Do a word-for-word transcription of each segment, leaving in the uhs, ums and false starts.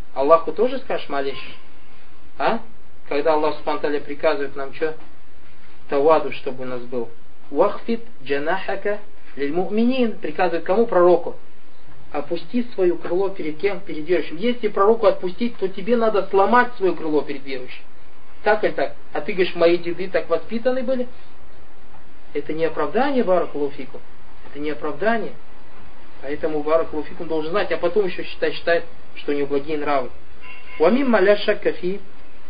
Аллаху тоже скажешь молишь? А? Когда Аллах Субхану приказывает нам что? Таваду, чтобы у нас был. Вахфит джанахака лиль му'минин. Приказывает кому? Пророку. Опусти свое крыло перед кем? Перед верующим. Если пророку отпустить, то тебе надо сломать свое крыло перед верующим. Так или так? А ты говоришь, мои деды так воспитаны были? Это не оправдание, баракаллаху фикум. Это не оправдание. Поэтому баракаллаху фикум должен знать, а потом еще считать, считает, что у него благие нравы. Уамим маля шакка фи.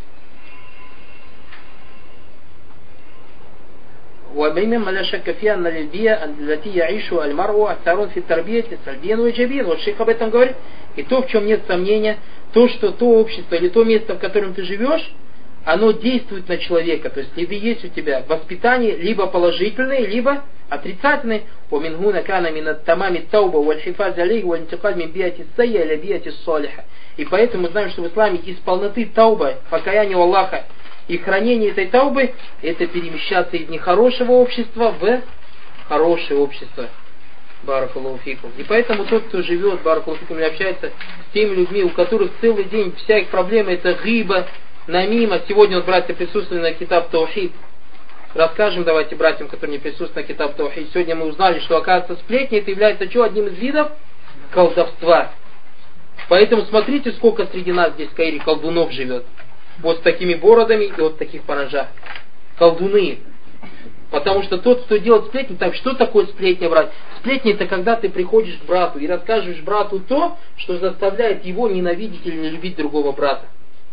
ومما لا شك فيها أن البيئة التي يعيشها المرء أثر في التربية سلبيا وإيجابيا. Вот шейх об этом говорит. И то, в чем нет сомнения, то, что то общество или то место, в котором ты живешь, оно действует на человека. То есть, либо есть у тебя воспитание, либо положительное, либо отрицательное. ومن هنا كان من التمام التوبة والحفاظ عليه والانتقال من بيئة السيئة إلى بيئة الصالحة. И поэтому мы знаем, что в исламе из полноты тауба, покаяния у Аллаха, и хранение этой таубы, это перемещаться из нехорошего общества в хорошее общество. Баракаллаху фикум. И поэтому тот, кто живет, баракаллаху фикум, или общается с теми людьми, у которых целый день вся их проблема это гиба, намима. Сегодня вот братья присутствовали на китаб Таухид. Расскажем давайте братьям, которые не присутствуют на китаб Таухид. Сегодня мы узнали, что оказывается сплетни это является что? Одним из видов колдовства. Поэтому смотрите, сколько среди нас здесь в Каире колдунов живет. Вот с такими бородами и вот в таких паранжах. Колдуны. Потому что тот, кто делает сплетни, так что такое сплетня, брат? Сплетня это когда ты приходишь к брату и расскажешь брату то, что заставляет его ненавидеть или не любить другого брата.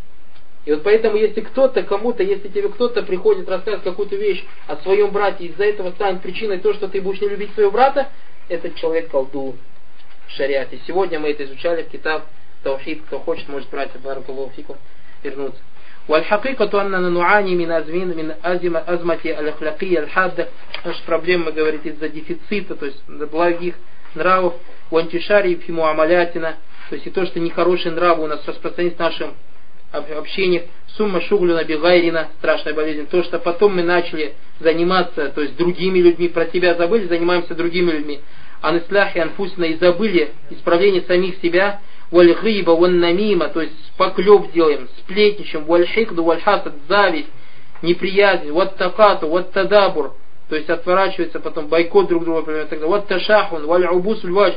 И вот поэтому, если кто-то, кому-то, если тебе кто-то приходит рассказывать какую-то вещь о своем брате, из-за этого станет причиной то, что ты будешь не любить своего брата, этот человек колдун в шариате. Сегодня мы это изучали в китаб Таухид. Кто хочет, может братья баракаллаху фикум вернуться. والحقيقة أننا نعاني من أزمين من أزمة أزمة الأخلاقية الحادة. Наша проблема, говорит, из-за дефицита, то есть благих нравов, وانتشاري في معاملاتنا, то есть и то, что нехорошие нравы у нас распространились в нашем общении. Сумма шуглюна бигайрина, страшная болезнь. То, что потом мы начали заниматься, то есть другими людьми, про себя забыли, занимаемся другими людьми. Анисляхи анфусина, и забыли исправление самих себя. Валь-гиба, валь-намима, то есть поклеп делаем, сплетничаем, валь-хикду, валь-хасад, зависть, неприязнь, ват-такату, ват-тадабур, то есть отворачивается потом, бойкот друг друга, ват-ташахун, валь-убус, валь-вач,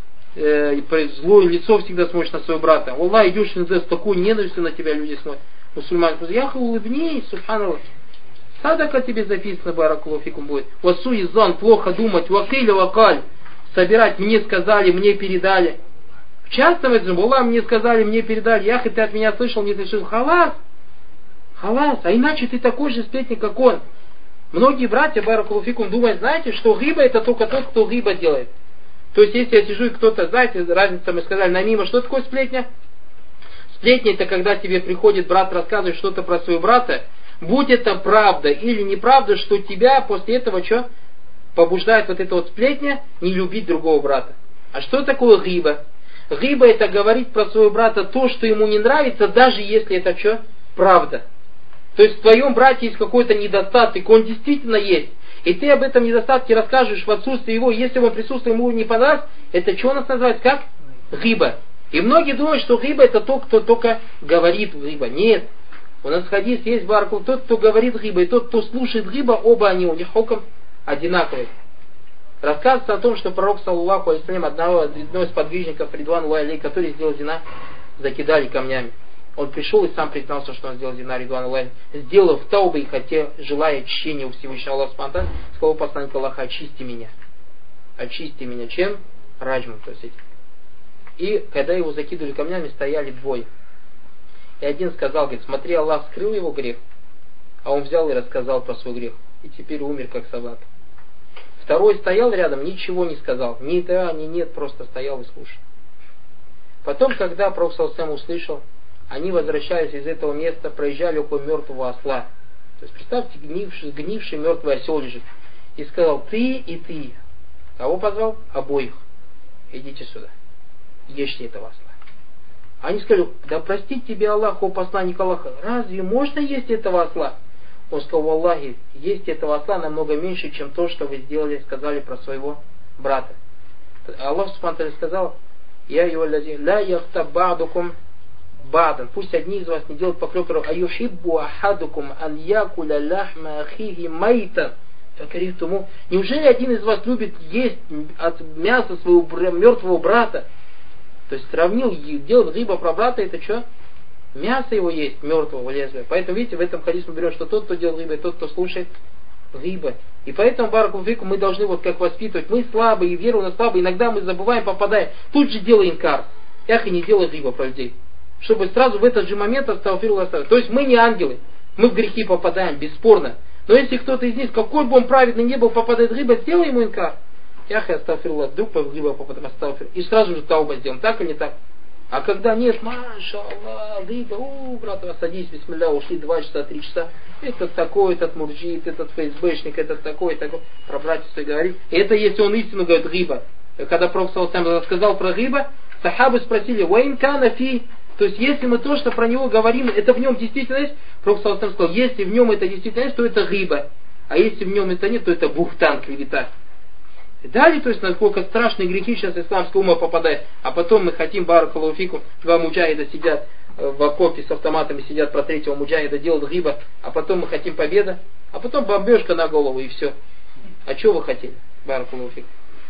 злое лицо всегда смотришь на своего брата. Аллах, идешь с такой ненавистью на тебя люди смотрят. Мусульмане говорят, яха, улыбнись, субханаллах. Садака тебе записано, баракаллаху фикум будет. Васу изан, плохо думать, вакиля вакаль, собирать, мне сказали, мне передали. Часто в этом, Аллах мне сказали, мне передали, ях, и ты от меня слышал, мне слышал, халас, халас, а иначе ты такой же сплетник, как он. Многие братья, баракаллаху фикум, думают, знаете, что гиба это только тот, кто гиба делает. То есть, если я сижу и кто-то, знаете, разница, мы сказали, намима, что такое сплетня? Сплетня это когда тебе приходит брат, рассказывает что-то про своего брата, будь это правда или неправда, что тебя после этого что? Побуждает вот эта вот сплетня не любить другого брата. А что такое гиба? Гиба это говорить про своего брата то, что ему не нравится, даже если это что? Правда. То есть в твоем брате есть какой-то недостаток, он действительно есть. И ты об этом недостатке расскажешь в отсутствии его, если он присутствует, ему не понравится, это что у нас называется как? Гиба. И многие думают, что гиба это тот, кто только говорит гиба. Нет. У нас в хадисе есть баракул, тот, кто говорит гиба, и тот, кто слушает гиба, оба они у них хукм одинаковые. Рассказывается о том, что пророк, саллаллаху алейхи, одного, одного из подвижников, Ридван Аллаху алейхи, который сделал зина, закидали камнями. Он пришел и сам признался, что он сделал зина, Ридван Аллаху алейхи, сделав таубы и хотел, желая очищения у Всевышнего Аллаха спонтанно, сказал посланник Аллаха, очисти меня. Очисти меня. Чем? Раджмом, то есть этим. И когда его закидывали камнями, стояли двое. И один сказал, говорит, смотри, Аллах скрыл его грех, а он взял и рассказал про свой грех. И теперь умер, как собака. Второй стоял рядом, ничего не сказал. Ни да, ни нет, просто стоял и слушал. Потом, когда пророк саллаллаху услышал, они возвращались из этого места, проезжали около мертвого осла. То есть, представьте, гнивший, гнивший мертвый осел лежит. И сказал, ты и ты. Кого позвал? Обоих. Идите сюда. Ешьте этого осла. Они сказали, да простит тебе Аллах, о посланник Аллаха, разве можно есть этого осла? Он сказал, Аллахи, есть этого осла намного меньше, чем то, что вы сделали, сказали про своего брата. Аллах субхану ва тааля сказал, я юаллази ла яхтаб ба'дукум бадан. Пусть одни из вас не делают поклёков. Аюхиббу ахадукум ан якуля лахма ахихи майтан. Факарихтуму. Неужели один из вас любит есть от мяса своего мертвого брата? То есть сравнил, делает гиба про брата, это что? Мясо его есть, мертвого лезвия. Поэтому, видите, в этом хадисе мы берем, что тот, кто делает гиба, и тот, кто слушает гиба. И поэтому, баракаллаху фикум, мы должны вот как воспитывать. Мы слабые, вера у нас слабая, иногда мы забываем, попадаем. Тут же делаем инкар. Эх, и не делай гиба про людей. Чтобы сразу в этот же момент астагфируллах. То есть мы не ангелы. Мы в грехи попадаем, бесспорно. Но если кто-то из них, какой бы он праведный не был, попадает в гиба, сделай ему инкар. Эх, и астагфируллах, вдруг в гиба попадаем, астагфир. И сразу же тауба сделаем, так или не так? А когда нет, маша Аллах, гиба, у, брат, садись, бисмилля, ушли два часа, три часа. Этот такой, этот мурджит, этот фейсбэшник, этот такой, такой. Про братьев говорит. И это если он истину говорит гиба. Когда Пророк сам сказал про гиба, сахабы спросили, «Ваин кана фи». То есть, если мы то, что про него говорим, это в нем действительно есть, Пророк сам сказал, если в нем это действительно есть, то это гиба. А если в нем это нет, то это бухтан, клевета. И далее, то есть, насколько страшные грехи сейчас исламская ума попадает. А потом мы хотим, баракаллаху фикум, два муджахида сидят в окопе с автоматами, сидят про третьего муджахида, делают гиба, а потом мы хотим победа, а потом бомбежка на голову и все. А что вы хотели, баракаллаху фикум?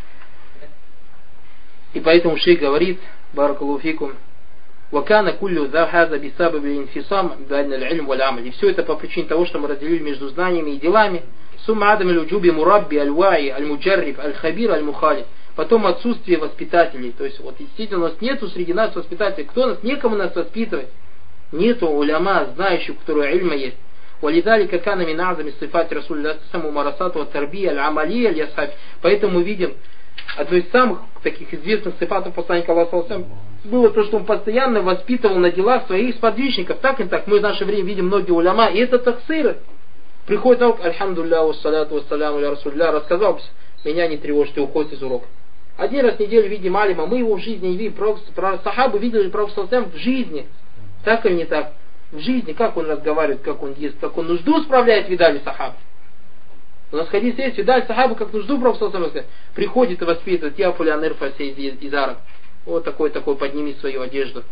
И поэтому шейх говорит, баракаллаху фикум, «Вакана куллю захаза бисабаби инфисам бадна аль-илм валь-амаль». И все это по причине того, что мы разделили между знаниями и делами. Сумма адам аль-уджуби мурабби аль-ваи аль-муджарриб аль-хабир аль-мухалиф. Потом отсутствие воспитателей. То есть вот действительно у нас нету среди нас воспитателей. Кто нас? Некому нас воспитывать. Нету уляма, знающих, у которого ильма есть. وَلِذَلِكَ كَانَ مِنْ أَعْظَمِ صِفَاتِ رَسُولِ اللَّهِ مُمَارَسَاتُ وَالتَّرْبِيَّةِ الْعَمَلِيَّةِ لِأَصْحَابِهِ. Поэтому мы видим, одно из самых таких известных сифатов посланника Аллаха было то, что он постоянно воспитывал на делах своих сподвижников. Так и так. Мы в наше время видим многие уляма. И это таксиры. Приходит наука, альхамдулилля, вассаляту вассаляму ля расулилля, рассказал, меня не тревожь, ты уходишь из урока. Один раз в неделю видим алима, мы его в жизни не видим. Про, про сахабу видели Пророк в жизни. Так или не так? В жизни, как он разговаривает, как он ест, как он нужду справляет, видали сахабу. У нас хадис есть, видали сахабу, как нужду Пророк приходит и воспитывает, я фулянер фасей из араб. Вот такой-такой, подними свою одежду.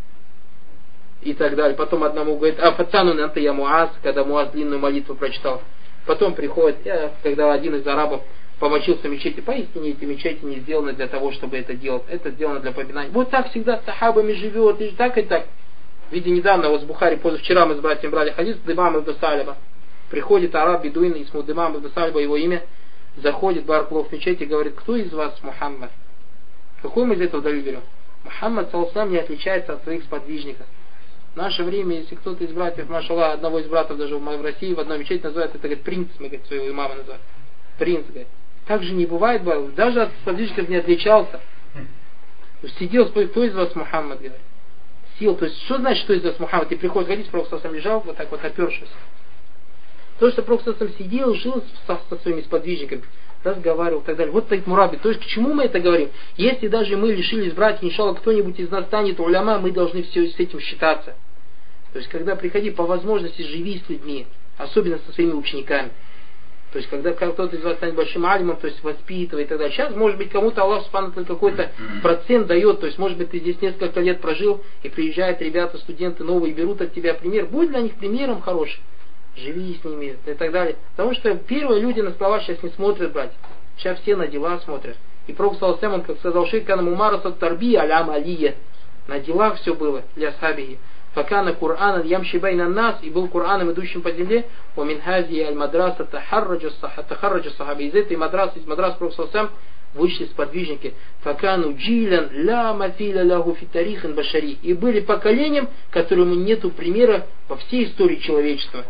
И так далее. Потом одному говорит, а пацану надо я Муаз, когда Муаз длинную молитву прочитал. Потом приходит, я, когда один из арабов помочился в мечети, поистине эти мечети не сделаны для того, чтобы это делать. Это сделано для поминания. Вот так всегда с сахабами живет, и так и так. Видите, недавно вот с Бухари, позавчера мы с братьями брали хадис Димам ибн Салиба. Приходит араб, бедуин, исму Димам ибн Салиба, его имя, заходит баракаллаху в мечеть и говорит, кто из вас Мухаммад? Какой мы из этого далиль берем? Мухаммад, саллаллаху не отличается от своих сподвижников. В наше время, если кто-то из братьев, машаллах, одного из братьев даже в России, в одной мечети называют, это, говорит, принц, мы, говорит, своего имама называем. Принц, говорит. Так же не бывает, даже от сподвижников не отличался. Сидел, спорил, кто из вас Мухаммад, говорит. Сел, то есть, что значит, что из вас Мухаммад? И приходит, ходить, Пророк сам лежал, вот так вот опершись. То, что Пророк сам сидел, жил со, со своими сподвижниками, разговаривал и так далее. Вот так мураби. То есть, к чему мы это говорим? Если даже мы лишились братьев, иншаллах, кто-нибудь из нас станет уляма, мы должны все с этим считаться. То есть, когда приходи, по возможности живи с людьми, особенно со своими учениками. То есть, когда кто-то из вас станет большим алимом, то есть, воспитывает и так далее. Сейчас, может быть, кому-то Аллах Субхану какой-то процент дает, то есть, может быть, ты здесь несколько лет прожил, и приезжают ребята, студенты новые, берут от тебя пример. Будь для них примером хорошим. Живи с ними и так далее. Потому что первые люди на слова сейчас не смотрят, братья. Сейчас все на дела смотрят. И Пророк саллаллаху алейхи, как сказал шейх, кана мумарасат тарбия аль-амалия. На делах все было для сахабихи. Факана Кур'анан ямши байна нас, и был Кур'аном, идущим по земле. О минхази аль-мадраса тахарраджа сахаби. Из этой мадрасы, из мадрас Пророк саллаллаху алейхи вышли сподвижники. Факану джилян ла мафиля лаху фи тарихин башари. И были поколением, которому нету примера во всей истории человечества.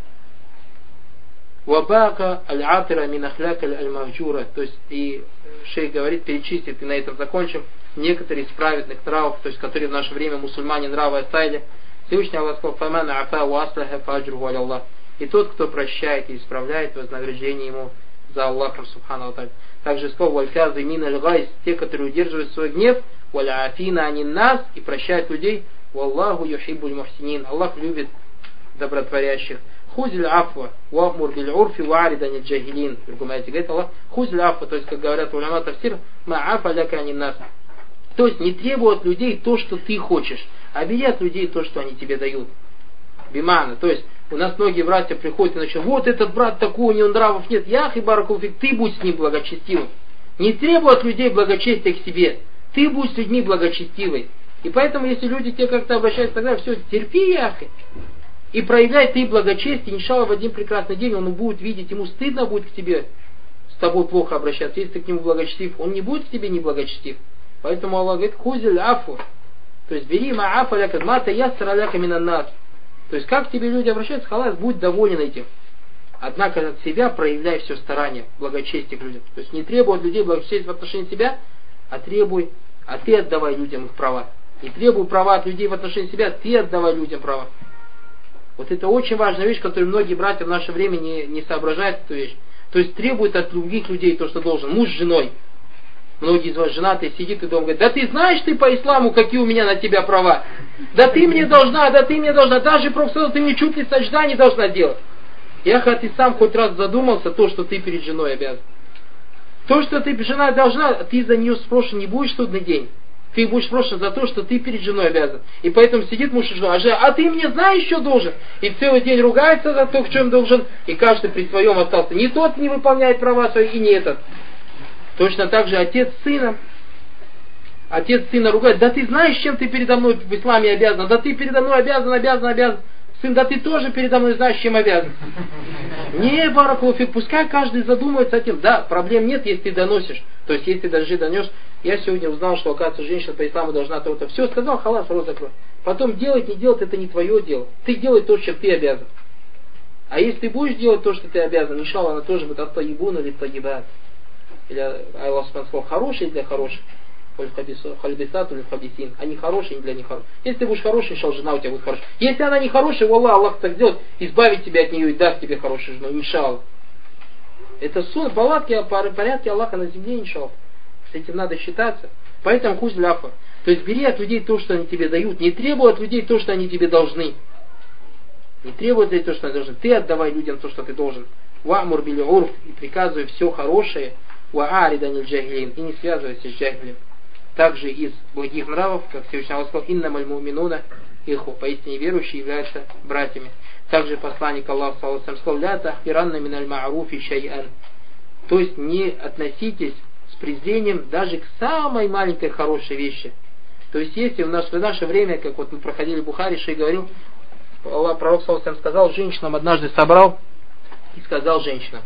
Вабака аль-атира мин ахляк аль-махджура. То есть, и шейх говорит, перечислит, и на этом закончим, некоторые из праведных нравов, то есть, которые в наше время мусульмане нравы оставили. Всевышний Аллах сказал, фамана афа ва аслаха фаджруху аля Аллах. И тот, кто прощает и исправляет, вознаграждение ему за Аллахом субхану ва тааля. Также сказал, вальфязы мин аль-гайс, те, которые удерживают свой гнев, валя афина анин нас, и прощают людей, валлаху юхиббуль мухсинин. Аллах любит добротворящих. Хузиль афва, вамур биль урфи, ваарид аниль джахилин. В другом аяте говорит Аллах, хузиль афва, то есть, как говорят уляма тафсир, ма афа ляка анин нас. То есть не требуй от людей то, что ты хочешь, а бери от людей то, что они тебе дают. Бимана. То есть у нас многие братья приходят и начинают: вот этот брат такой, у него нравов нет. Ях и баракулфик, ты будь с ним благочестивым. Не требуй от людей благочестия к себе. Ты будь с людьми благочестивой. И поэтому, если люди тебе как-то обращаются, тогда все, терпи, яхи. И проявляй ты благочестие, иншалла, в один прекрасный день он будет видеть, ему стыдно будет к тебе, с тобой плохо обращаться. Если ты к нему благочестив, он не будет к тебе неблагочестив. Поэтому Аллах говорит: хузиль афу. То есть бери маафа ляка, мата яссара ляка минаннас. То есть как к тебе люди обращаются, халас, будь доволен этим. Однако от себя проявляй все старание, благочестие к людям. То есть не требуй от людей благочестия в отношении себя, а требуй, а ты отдавай людям их права. Не требуй права от людей в отношении себя, ты отдавай людям права. Вот это очень важная вещь, которую многие братья в наше время не, не соображают эту вещь. То есть требует от других людей то, что должен. Муж с женой. Многие из вас женатые сидит и дома говорят: да ты знаешь ты по исламу, какие у меня на тебя права. Да ты мне должна, да ты мне должна. Даже профессор, ты мне чуть ли саджда не должна делать. Я хоть ты сам хоть раз задумался, то, что ты перед женой обязан. То, что ты жена должна, ты за нее спрошен не будешь в судный день. Ты будешь спрошен за то, что ты перед женой обязан. И поэтому сидит муж и жена, а, жена, а ты мне знаешь, что должен. И целый день ругается за то, в чем должен. И каждый при своем остался. Ни тот не выполняет права свои, и не этот. Точно так же отец сына. Отец сына ругает: да ты знаешь, чем ты передо мной в исламе обязан. Да ты передо мной обязан, обязан, обязан. Сын, да ты тоже передо мной знаешь, чем обязан. Не, баракулуфик, пускай каждый задумается о тем. Да, проблем нет, если ты доносишь. То есть, если ты даже донес. Я сегодня узнал, что, оказывается, женщина по исламу должна то-то. Все, сказал, халас, рот закрой. Потом делать, не делать, это не твое дело. Ты делай то, что ты обязан. А если ты будешь делать то, что ты обязан, иншалла, она тоже будет ат-таибун или таибат. Или Аллах сказал: хороший для хороших. Хальбисат или хабисин. Они хорошие, не для них хорошие. Если ты будешь хороший, иншалла, жена у тебя будет хорошая. Если она не хорошая, валлах, Аллах так сделает, избавит тебя от нее и даст тебе хорошую жену, иншалла. Это сон, палатки, порядки Аллаха на земле, иншалла. С этим надо считаться. Поэтому хуз ляфа. То есть бери от людей то, что они тебе дают. Не требуй от людей то, что они тебе должны. Не требуй от людей то, что они должны. Ты отдавай людям то, что ты должен. Ва'мур били урф. И приказывай все хорошее. Ва'арида ниль джахилин. И не связывайся с джахилем. Также из благих нравов, как Всевышний Аллах сказал: иннамаль муминуна иху. Поистине верующие являются братьями. Также посланник Аллаха саллаллаху алейхи ва саллям сказал: ля тахфиранна миналь ма'руфи шай'ан. То есть не относитесь с презрением даже к самой маленькой хорошей вещи. То есть если в наше, в наше время, как вот мы проходили Бухари, Шей говорил, Аллах, пророк саллаллаху алейхи ва саллям сказал женщинам, однажды собрал и сказал женщинам,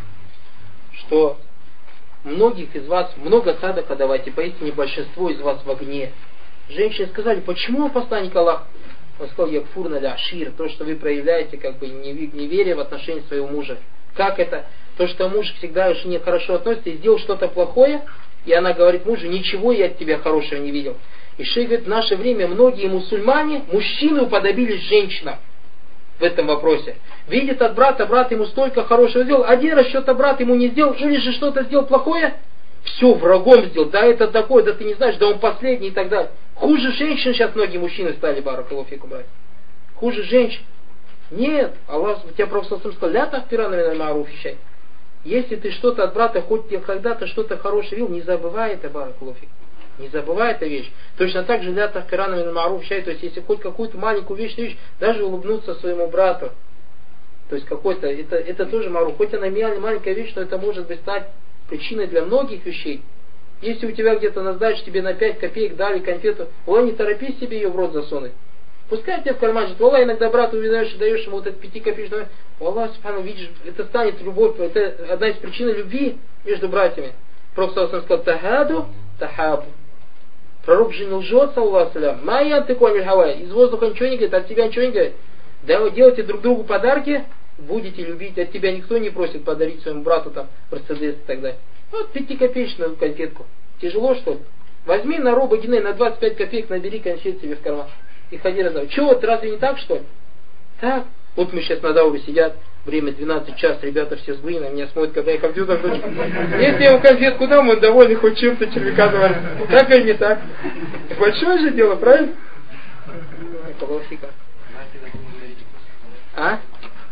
что многих из вас много садака давайте, поистине большинство из вас в огне. Женщины сказали: почему, посланник Аллаха? Он сказал: якфурна ля ашир, то, что вы проявляете как бы неверие в отношении своего мужа. Как это? То, что муж всегда к жене хорошо относится и сделал что-то плохое, и она говорит мужу: ничего я от тебя хорошего не видел. И шейх говорит: в наше время многие мусульмане, мужчины уподобились женщинам в этом вопросе. Видит от брата, брат ему столько хорошего сделал, один раз что-то брат ему не сделал, или же что-то сделал плохое, все, врагом сделал, да это такой, да ты не знаешь, да он последний и так далее. Хуже женщин сейчас многие мужчины стали, баракаллаху фикум, брат. Хуже женщин. Нет, Аллах, у тебя пророк сказал: ля тахфиранна миналь ма'руфи шай'ан. Если ты что-то от брата, хоть тебе когда-то что-то хорошее видел, не забывай это, баракаллаху фикум. Не забывай эту вещь. Точно так же ля тахфиранна миналь ма'руфи шай'ан, то есть если хоть какую-то маленькую вещь, вещь, даже улыбнуться своему брату. То есть какой-то, это, это тоже маруф. Хоть она маленькая вещь, но это может быть стать причиной для многих вещей. Если у тебя где-то на сдачу тебе на пять копеек дали конфету, Аллах, не торопись себе ее в рот засунуть. Пускай тебе в карман живет. Аллах, иногда брату увидаешь и даешь ему вот этот пятикопеечный. Аллах, субхану, видишь, это станет любовь. Это одна из причин любви между братьями. Пророк сказал: тахаду, тахабу. Пророк же не лжет, саллаллаху алейхи. Майян ты кониль хавай. Из воздуха ничего не говорит, от тебя ничего не говорит. Да вы делаете друг другу подарки, будете любить. От тебя никто не просит подарить своему брату там Мерседес и так далее. Вот пятикопеечную конфетку. Тяжело, что ли? Возьми на робо гиней, на двадцать пять копеек набери конфет себе в карман. И ходи раздавай. Чего, вот разве не так, что ли? Так. Вот мы сейчас на Дауре сидят, время двенадцать час, ребята все злые, на меня смотрят, когда я компьютер включу. Если я ему конфетку дам, он довольный, хоть чем-то червяка завалит. Так или не так? Большое же дело, правильно? А?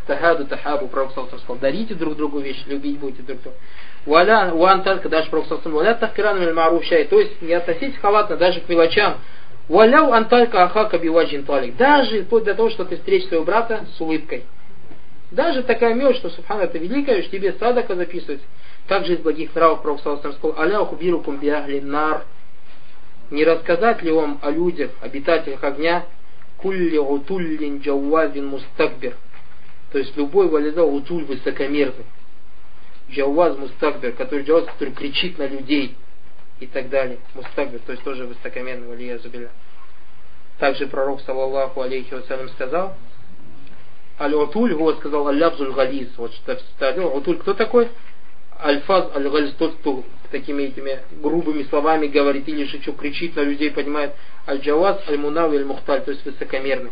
Тахаду тахабу, Пророк сказал, дарите друг другу вещи, любить будете друг друга. Валя, уанталька, даже Пророк сказал, валя тахкирану миль маруф шай, то есть не относитесь халатно даже к мелочам. Валяу анталька ахака биваджин талик, даже вплоть до того, что ты встретишь своего брата с улыбкой. Даже такая мелочь, что, субхана, это великая, что тебе садака записывается. Также из благих нравов Пророк сказал, аля ухбирукум биахли нар, не рассказать ли вам о людях, обитателях огня, кулли утуллин джауазин мустакбир, то есть любой валидал утуль высокомерный, джауаз мустакбир, который джауаз, который кричит на людей и так далее, мустакбир, то есть тоже высокомерный, валия зубиля. Также пророк, саллаллаху алейхи вассалям, сказал, аль-утуль, вот сказал, аль-лабзуль гализ, вот что утуль, кто такой? Аль-фаз аль-гализ, тот, кто такими этими грубыми словами говорит или же что кричит на людей, понимает. Аль-джаваз аль-мунав аль-мухталь, то есть высокомерный.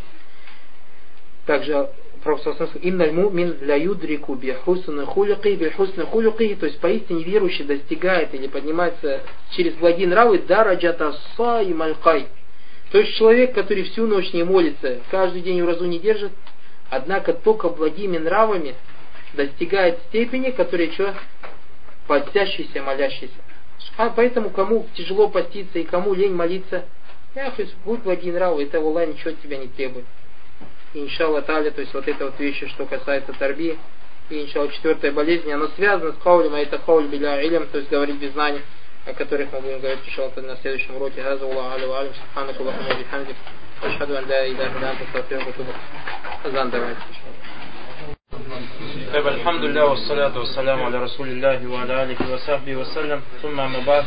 Также Пророк сказал, инналь мумин ля юдрику би хусна хулюки, би хусна хулюки, то есть поистине верующий достигает или поднимается через благие нравы дараджата сайм аль-кай. То есть человек, который всю ночь не молится, каждый день уразу не держит, однако только благими нравами достигает степени, которая что? Подтящийся, молящийся. А поэтому кому тяжело поститься и кому лень молиться, эх, будь благие нравы, это Аллах ничего от тебя не требует. И иншаллах та'аля, то есть вот это вот вещи, что касается тарби, и иншаллах четвертая болезнь, она связана с хаулем, а это хауль биля илям, то есть говорить без знаний, о которых мы будем говорить иншаллах на следующем уроке. Газа Аллаху аля ва алям, субханаку Аллахумма бихамдик, ашхаду ан ля иляха илля анта, астагфирука ва атубу. Азан давайте. Альхамдулилля, вассаляту вассаляму аля расулилляхи ва аля алихи ва сахби вассалям. Сумма амабад.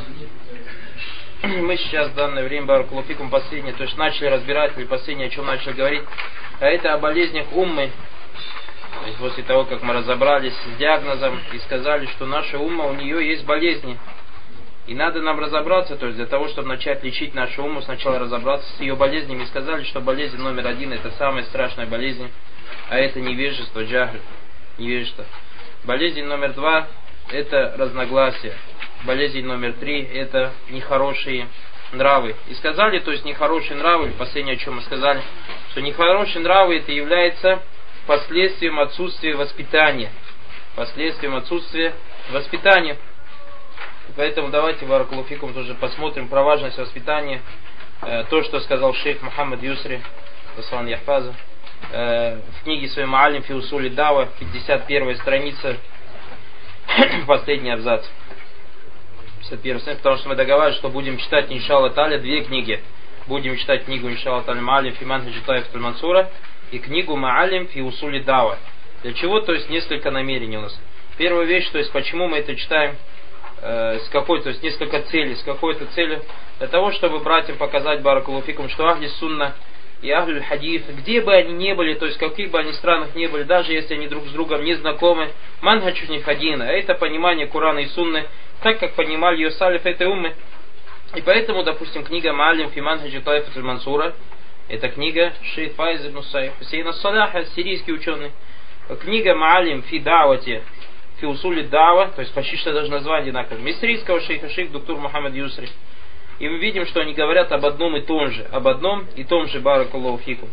Мы сейчас в данное время, баракаллаху фикум, последнее, то есть начали разбирать, или последнее, о чем начали говорить, а это о болезнях уммы. То есть после того, как мы разобрались с диагнозом и сказали, что наша умма, у нее есть болезни. И надо нам разобраться, то есть для того, чтобы начать лечить нашу умму, сначала разобраться с ее болезнями. И сказали, что болезнь номер один, это самая страшная болезнь, а это невежество, джахль, невежество. Болезнь номер два, это разногласия. Болезнь номер три, это нехорошие нравы. И сказали, то есть нехорошие нравы, последнее, о чем мы сказали, что нехорошие нравы, это является последствием отсутствия воспитания. Последствием отсутствия воспитания. Поэтому давайте, баракаллаху фикум, тоже посмотрим про важность воспитания. То, что сказал шейх Мухаммад Юсри, Аслан Яхфаза, в книге своей Маалим фи усули дава, пятьдесят первая страница, последний абзац. пятьдесят первая страница, потому что мы договаривались, что будем читать, иншаллах та'аля, две книги. Будем читать книгу, иншаллах та'аля, Маалим фи манхаджи таифат аль-Мансура и книгу Маалим фи усули дава. Для чего? То есть несколько намерений у нас. Первая вещь, то есть почему мы это читаем, э, с какой, то есть несколько целей, с какой-то целью, для того, чтобы братьям показать, баракаллаху фикум, что ахли сунна и ахлюль хадис, где бы они ни были, то есть в каких бы они странах ни были, даже если они друг с другом не знакомы, манхадж у них один, а это понимание Курана и Сунны, так как понимали ее салиф этой уммы. И поэтому, допустим, книга Маалим фи манхаджи таифат аль-Мансура, это книга шейх Файз ибн Хусейн ас-Салаха, сирийский ученый. Книга Маалим фи давати, фи усули дава, то есть почти что даже название одинаковое, мисрийского шейха, шейх доктор Мухаммад Юсри. И мы видим, что они говорят об одном и том же, об одном и том же, баракаллаху фикум.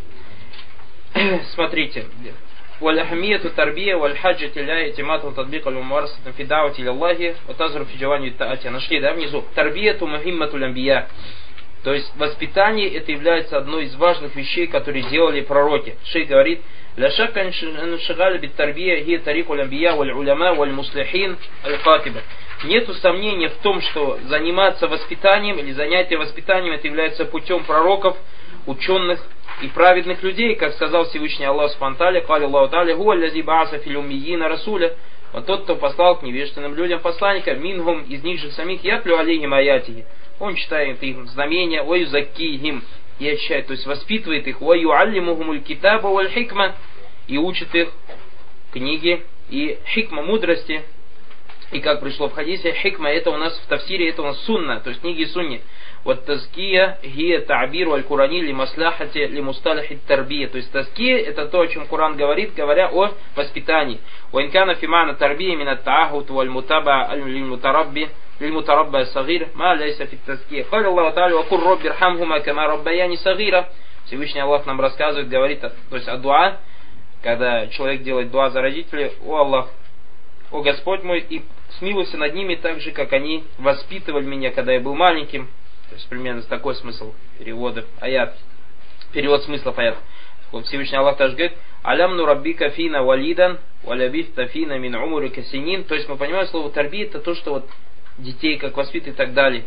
Смотрите. Валяхамияту тарбия вальхаджа тиля этимату татбик аль-мумарсатам фи давати лиллахи ватазру фи джавани таати. Нашли, да, внизу? Тарбияту мухиммату лямбия. То есть воспитание это является одной из важных вещей, которые делали пророки. Шейх говорит: ля шакка аншагали бит тарбия хи тарику лямбия валь уляма валь муслихин аль-катиба. Нету сомнения в том, что заниматься воспитанием или занятие воспитанием это является путем пророков, ученых и праведных людей, как сказал Всевышний Аллах Субхану ва Тааля, «Кали Аллаху Тааля, хуа аллази бааса фил уммиина расуля». Вот тот, кто послал к невежественным людям посланника, мингум, из них же самих, ятлю алейхим аятихи. Он читает их знамения, ой закихим, и очищает, то есть воспитывает их, ой юаллимухумуль китаба валь хикма, и учит их книги и хикма, мудрости. И как пришло в хадисе, хикма это у нас в тафсире, это у нас сунна, то есть книги сунни. Вот тазкия гия та'биру аль-Курани ли маслахати ли мусталахи тарбия. То есть тазкия это то, о чем Куран говорит, говоря о воспитании. Уинкана фимана тарбия мина та'ахут валь мутаба аль-мутарабби лиль-мутарабба сагир ма ляйса фит тазкия. Кали Аллаху Тааля ва кур робби рхамхума кама раббаяни сагира. Всевышний Аллах нам рассказывает, говорит, то есть о дуа, когда человек делает дуа за родителей: «О Аллах, о Господь мой, и смилуйся над ними так же, как они воспитывали меня, когда я был маленьким». То есть примерно такой смысл перевода аят. Перевод смыслов аят. Всевышний Аллах также говорит: «Алям нураббика фина валидан, валябифта фина мин умурика синин». То есть мы понимаем, слово тарби — это то, что вот детей как воспитывать и так далее.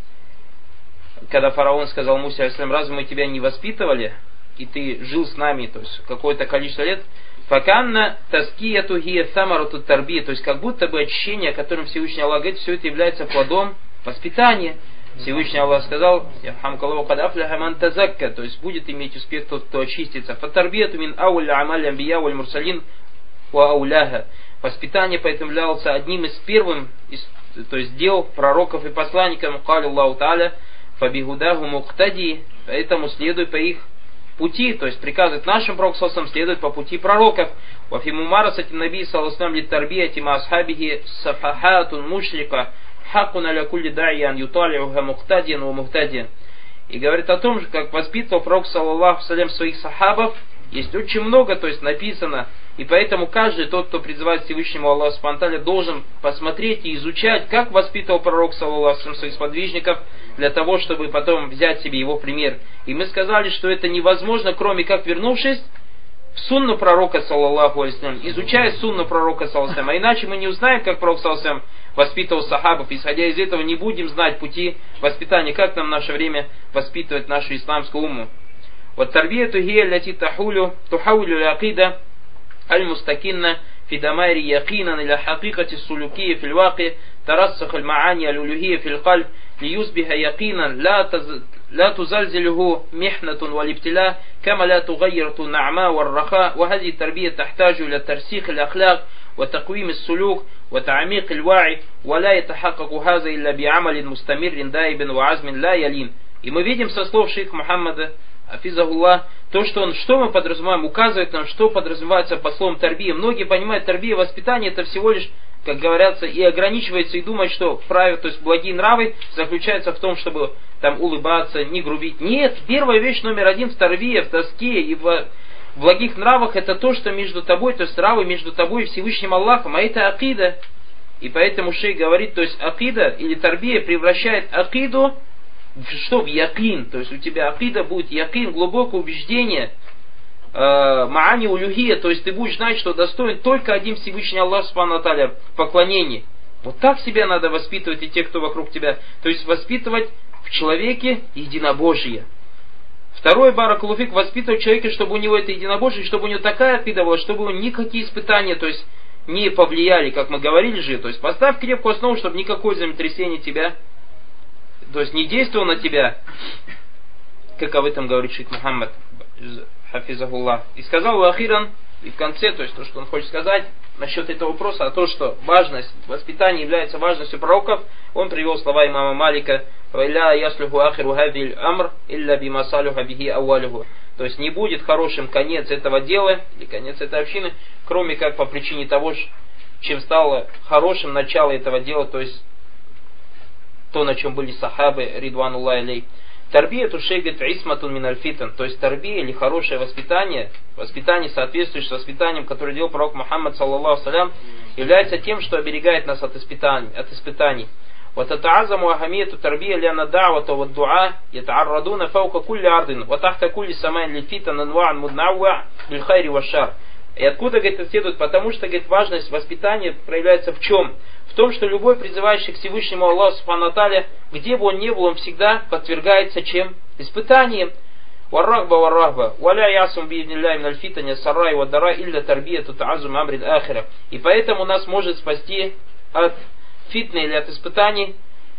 Когда фараон сказал Мусе алейхиссалям: «Разве мы тебя не воспитывали, и ты жил с нами, то есть какое-то количество лет?» Факанна таскияту хия самарату тарби. То есть как будто бы очищение, о котором Всевышний Аллах говорит, все это является плодом воспитания. Всевышний Аллах сказал: «Ярхамкаллаху кад афляха ман тазакка», то есть будет иметь успех тот, кто очистится. Фатарбияту мин аули амаль амбия валь мурсалин ва ауляха. Воспитание поэтому являлось одним из первых, то есть дел пророков и посланников. Кали Аллаху та'аля фабихудаху муктади, поэтому следуй по их пути, то есть приказывает нашим пророкам следовать по пути пророков. Вафимумара сати наби саллаллаху литтарбияти ма асхабихи сафахатун мушрика хакун аля кулли да'ян юталиуха муктадиан ва мухтадиан. И говорит о том, как воспитывал пророк саллаллаху алейхи своих сахабов. Есть очень много, то есть написано. И поэтому каждый тот, кто призывает Всевышнему Аллаху субхану ва тааля, должен посмотреть и изучать, как воспитывал пророк саллаллаху алейхи своих сподвижников, для того, чтобы потом взять себе его пример. И мы сказали, что это невозможно, кроме как вернувшись в сунну пророка саллаллаху алейхи ва саллям, изучая сунну пророка саллаллаху алейхи ва саллям. А иначе мы не узнаем, как пророк саллаллаху алейхи ва саллям воспитывал сахабов. Исходя из этого не будем знать пути воспитания, как нам в наше время воспитывать нашу исламскую умму. Вот тарбияту хия ляти тахулю тухаулю лякида аль-мустакинна фи дамайри якинан иля хакикати сулюкия фил ваки тарассах аль-маани аль-улюхия фил кальб ليصبح يقينا لا لا تزلزله محنة والابتلاء كما لا تغير النعماء والرخاء. وهذه التربية تحتاج إلى ترسيخ الأخلاق وتقويم السلوك وتعميق الوعي ولا يتحقق هذا إلا بعمل مستمر دائب وعزم لا يلين. И мы видим со слов шейха Мухаммада Афизахуллах, то, что он, что мы подразумеваем, указывает нам, что подразумевается под словом тарбия. Многие понимают, тарбия, воспитание, это всего лишь, как говорится, и ограничивается, и думают, что правила, то есть благие нравы, заключаются в том, чтобы там улыбаться, не грубить. Нет, первая вещь номер один в тарбие, в тоске и в благих нравах, это то, что между тобой, то есть нравы между тобой и Всевышним Аллахом, а это акида. И поэтому шейх говорит, то есть акида или тарбия превращает акиду что в якин, то есть у тебя акида будет якин, глубокое убеждение, маани улюхия, то есть ты будешь знать, что достоин только один Всевышний Аллах субхану ва тааля поклонения. Вот так себя надо воспитывать и тех, кто вокруг тебя. То есть воспитывать в человеке единобожие. Второе, баракаллаху фик, воспитывать человека, чтобы у него это единобожие, чтобы у него такая акида была, чтобы у него никакие испытания, то есть не повлияли, как мы говорили же. То есть поставь крепкую основу, чтобы никакое землетрясение тебя, то есть не действовал на тебя, как об этом говорит шейх Мухаммад Хафизахуллах. И сказал ахиран, и в конце, то есть то, что он хочет сказать насчет этого вопроса, а то, что важность воспитания является важностью пророков, он привел слова имама Малика: «Вайля яслюху ахиру хадиль амр, илля бима салюха бихи ауалюху». То есть не будет хорошим конец этого дела, или конец этой общины, кроме как по причине того, чем стало хорошим начало этого дела, то есть то, на чем были сахабы, ридвануллахи алейхи. Тарбия тушейгат исматун мин аль-фитан, то есть тарбия или хорошее воспитание, воспитание, соответствующее с воспитанием, которое делал пророк Мухаммад саллаллаху алейхи, является тем, что оберегает нас от испытаний. От испытаний. وتتعظم أهمية التربية لأن الدعوة والدعاء يتعرضون فوق كل أرض وتحت كل سماء للفتن أنواع متنوعة بالخير والشر. И откуда, говорит, это следует? Потому что, говорит, важность воспитания проявляется в чем? В том, что любой призывающий к Всевышнему Аллаху субхану ва тааля, где бы он ни был, он всегда подвергается чем? Испытанием. Варрахба варрахба. Валя ясум бииднилляхи миналь фитани саррай ваддара илля тарбияту та'аззум амрил ахира. И поэтому нас может спасти от фитны или от испытаний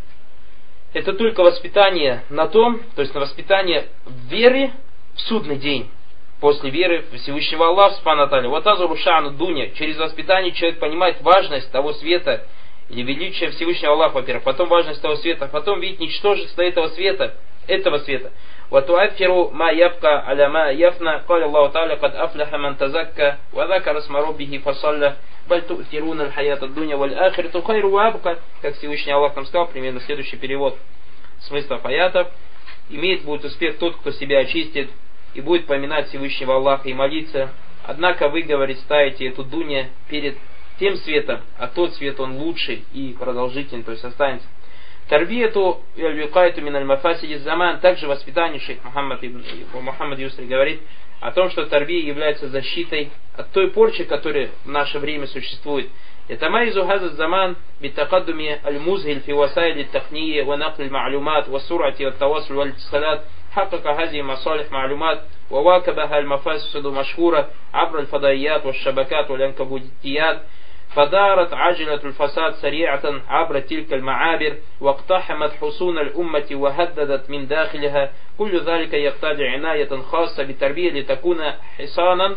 это только воспитание на том, то есть на воспитание веры в судный день. После веры в Всевышнего Аллаха субхану ва тааля. Вот азуру ша'ну дуня. Через воспитание человек понимает важность того света или величие Всевышнего Аллаха, во-первых, потом важность того света, потом видит ничтожество этого света, этого света. وَتُؤَثِّرُ مَا يَبْقَى عَلَى مَا يَفْنَى قَالَ اللَّهُ تَعَالَى قَدْ أَفْلَحَ مَنْ تَزَكَّى وَذَكَرَ اسْمَ رَبِّهِ فَصَلَّى بَلْ تُؤْثِرُونَ الْحَيَاةَ الدُّنْيَا وَالْآخِرَةُ خَيْرٌ وَأَبْقَى. Как Всевышний Аллах нам сказал, примерно следующий перевод смысла аятов: имеет будет успех тот, кто себя очистит и будет поминать Всевышнего Аллаха и молиться, Однако вы, говорит, ставите эту дунья перед тем светом, а тот свет он лучший и продолжительный, то есть останется. Тарбияту аль-викайту мин аль-мафасиди заман, также воспитание шейх Мухаммад ибн Мухаммад Юсри говорит о том, что тарбия является защитой от той порчи, которая в наше время существует. يتميز هذا الزمان بالتقدم المذهل في وسائل التقنية ونقل المعلومات والسرعة والتواصل والاتصالات. حقق هذه مصالح معلومات وواكبها المفاسد مشهورة عبر الفضائيات والشبكات والعنكبوتيات. فدارت عجلة الفساد سريعة عبر تلك المعابر واقتحمت حصون الأمة وهددت من داخلها. كل ذلك يقتضي عناية خاصة بالتربية لتكون حصانا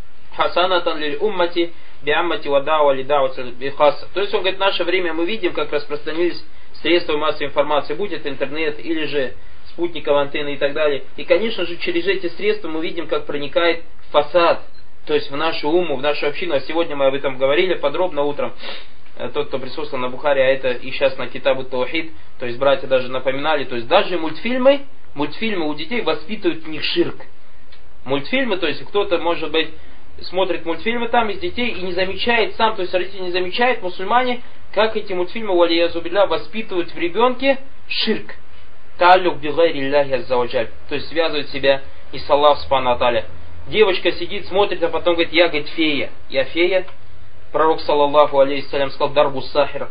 حصانة للأمة биаммати вадава лидауца бихаса. То есть он говорит, в наше время мы видим, как распространились средства массовой информации, будь это интернет или же спутниковые антенны и так далее. И, конечно же, через эти средства мы видим, как проникает фасад, то есть в нашу уму, в нашу общину. А сегодня мы об этом говорили подробно утром. Тот, кто присутствовал на Бухаре, а это и сейчас на Китабу Таухид, то есть братья даже напоминали, то есть даже мультфильмы, мультфильмы у детей воспитывают в них ширк. Мультфильмы, то есть кто-то, может быть, смотрит мультфильмы там из детей и не замечает сам, то есть родители не замечают, мусульмане, как эти мультфильмы валиязу билля воспитывают в ребенке ширк. Талюк бигайри илляхи аззаваджаль. То есть связывают себя и с Аллахом субхану ва тааля. Девочка сидит, смотрит, а потом говорит, я, говорит, фея. Я фея. Пророк, саллаллаху алейхиссалям, сказал, дарбу сахир,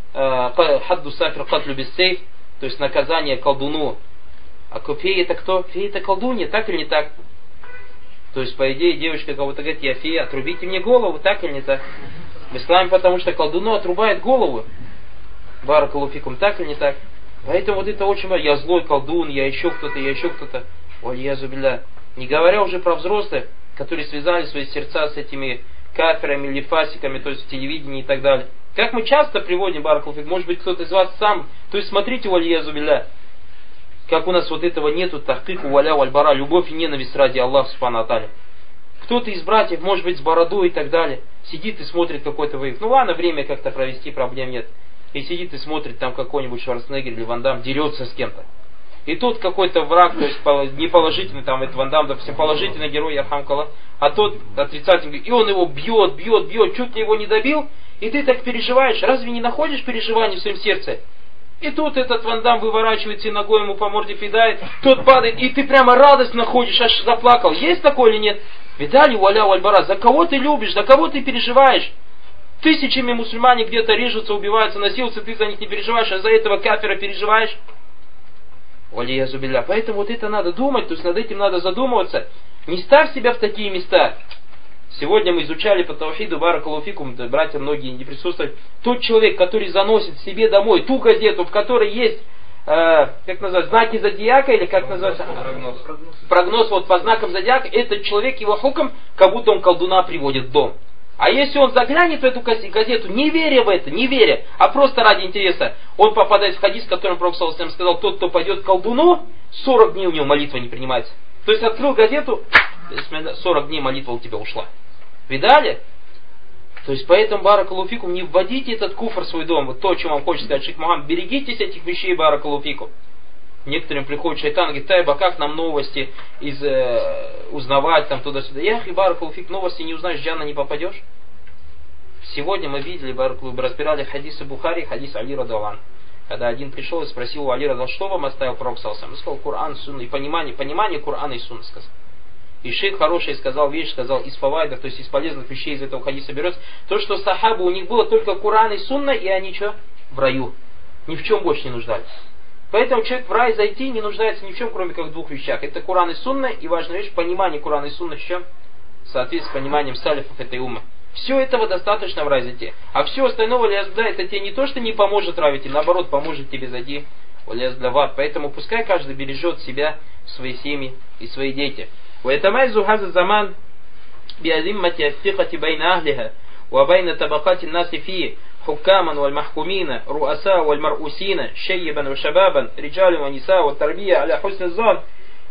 хадду сахир катлю биссейф, то есть наказание колдуну. А фея это кто? Фея это колдунья, так или не так? То есть, по идее, девочка кого-то говорит, я фея, отрубите мне голову, так или не так? В исламе, потому что колдуну отрубает голову. Баракалуфикум, так или не так? Поэтому вот это очень важно. Я злой колдун, я еще кто-то, я еще кто-то. Валиязу билля. Не говоря уже про взрослых, которые связали свои сердца с этими кафирами или фасиками, то есть в телевидении и так далее. Как мы часто приводим, баракалуфикум, может быть, кто-то из вас сам. То есть, смотрите, валиязу билля. Как у нас вот этого нету, тахкику валя вальбара, любовь и ненависть ради Аллаха субхану ва тааля. Кто-то из братьев, может быть, с бородой и так далее, сидит и смотрит какой-то выезд. Ну ладно, время как-то провести, проблем нет. И сидит и смотрит там какой-нибудь Шварценеггер или Ван Дам, дерется с кем-то. И тут какой-то враг, то есть не положительный, там, это Ван Дам, допустим, положительный герой, ярхамкаллах, а тот отрицательный, и он его бьет, бьет, бьет, чуть ли его не добил, и ты так переживаешь, разве не находишь переживаний в своем сердце? И тут этот Ван Дам выворачивается и ногой ему по морде фидает, тот падает, и ты прямо радость находишь, аж заплакал. Есть такое или нет? Видали, валя вальбара, за кого ты любишь, за кого ты переживаешь? Тысячами мусульмане где-то режутся, убиваются, насилуются, ты за них не переживаешь, а за этого кафира переживаешь? Валиязу билля. Поэтому вот это надо думать, то есть над этим надо задумываться. Не ставь себя в такие места. Сегодня мы изучали по таухиду, баракалуфикум, братья многие не присутствовали. Тот человек, который заносит себе домой ту газету, в которой есть, э, как называется, знаки зодиака, или как называется? Прогноз. Прогноз вот по знакам зодиака, этот человек, его хуком, как будто он колдуна приводит в дом. А если он заглянет в эту газету, не веря в это, не веря, а просто ради интереса, он попадает в хадис, в котором Пророк саллаллаху алейхи ва саллям сказал, тот, кто пойдет к колдуну, сорок дней у него молитва не принимается. То есть открыл газету, сорок дней молитва у тебя ушла. Видали? То есть поэтому, баракалуфикум, не вводите этот куфр в свой дом. Вот то, о чем вам хочет сказать шейх Мухаммад. Берегитесь этих вещей, баракалуфикум. Некоторым приходит шайтан и говорит, Тайба, как нам новости из, э, узнавать там туда-сюда. Ях и баракалуфик, новости не узнаешь, в джанна не попадешь. Сегодня мы видели, баракалуфик, разбирали хадисы Бухари, хадис Али радаллаху анху. Когда один пришел и спросил у Али радаллаху, что вам оставил Пророк саллаллаху алейхи ва саллям? Он сказал, Кур'ан, Сунна и понимание, понимание Кур'ана и Сунна сказал. И шейх хороший сказал вещь, сказал из фавайдов, то есть из полезных вещей из этого хадиса берется, то, что сахабы, у них было только Кур'ан и Сунна, и они что? В раю. Ни в чем больше не нуждались. Поэтому человек в рай зайти не нуждается ни в чем, кроме как в двух вещах. Это Кур'ан и Сунна, и важная вещь, понимание Кур'ана и Сунна с чем? В соответствии с пониманием салифов этой уммы. Все этого достаточно в рай зайти. А все остальное, валязда, это тебе не то, что не поможет рай зайти, наоборот, поможет тебе зайти валязда в ад. Поэтому пускай каждый бережет себя, свои семьи и свои дети. ويتميز هذا الزمان بأذمة الثقة بين أهلها وبين طبقات الناس فيه حكاما والمحكومين رؤساء والمرؤوسين شيبا وشبابا رجال ونساء والتربية على حسن الظن